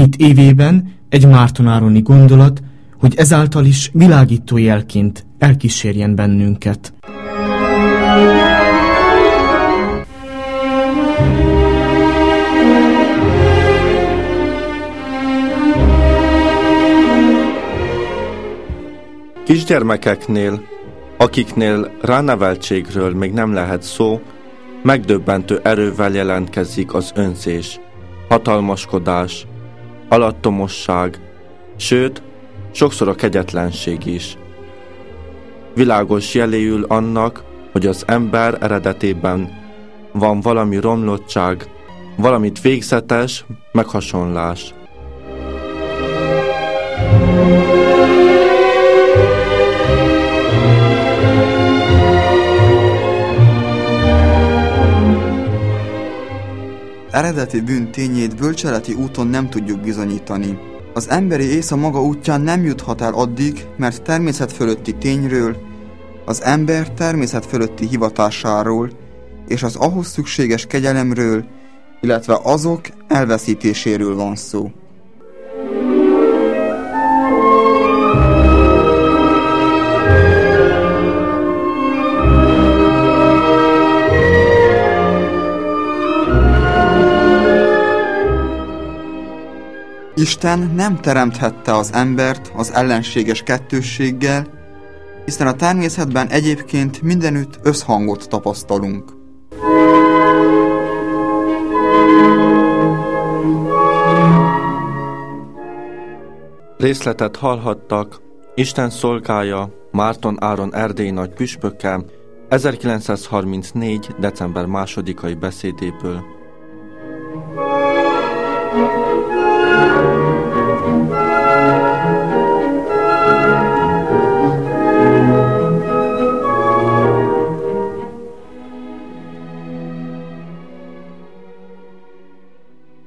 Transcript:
hét évében egy Márton Ároni gondolat, hogy ezáltal is világító jelként elkísérjen bennünket. Kisgyermekeknél, akiknél ráneveltségről még nem lehet szó, megdöbbentő erővel jelentkezik az önzés, hatalmaskodás, alattomosság, sőt, sokszor a kegyetlenség is. Világos jeléül annak, hogy az ember eredetében van valami romlottság, valamit végzetes meghasonlás. Eredeti bűn tényét bölcseleti úton nem tudjuk bizonyítani. Az emberi ész a maga útján nem juthat el addig, mert természet fölötti tényről, az ember természet fölötti hivatásáról és az ahhoz szükséges kegyelemről, illetve azok elveszítéséről van szó. Isten nem teremthette az embert az ellenséges kettősséggel, hiszen a természetben egyébként mindenütt összhangot tapasztalunk. Részletet hallhattak Isten szolgája Márton Áron erdélyi nagy püspökkel 1934. december 2-ai beszédéből.